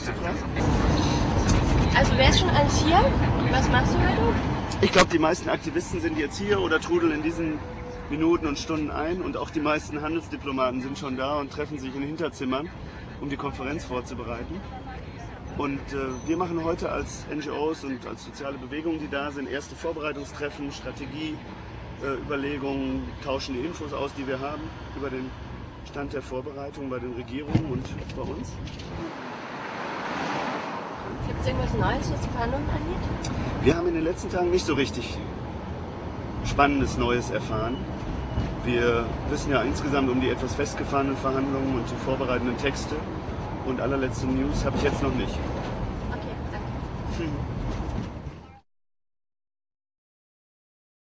du fragen? Also wer ist schon alles hier? Was machst du heute? Ich glaube, die meisten Aktivisten sind jetzt hier oder trudeln in diesen Minuten und Stunden ein. Und auch die meisten Handelsdiplomaten sind schon da und treffen sich in Hinterzimmern, um die Konferenz vorzubereiten. Und wir machen heute als NGOs und als soziale Bewegungen, die da sind, erste Vorbereitungstreffen, Strategieüberlegungen, tauschen die Infos aus, die wir haben über den Stand der Vorbereitung bei den Regierungen und bei uns. Gibt es irgendwas Neues, was die Verhandlungen angeht? Wir haben in den letzten Tagen nicht so richtig Spannendes Neues erfahren. Wir wissen ja insgesamt um die etwas festgefahrenen Verhandlungen und die vorbereitenden Texte. Und allerletzte News habe ich jetzt noch nicht. Okay, danke.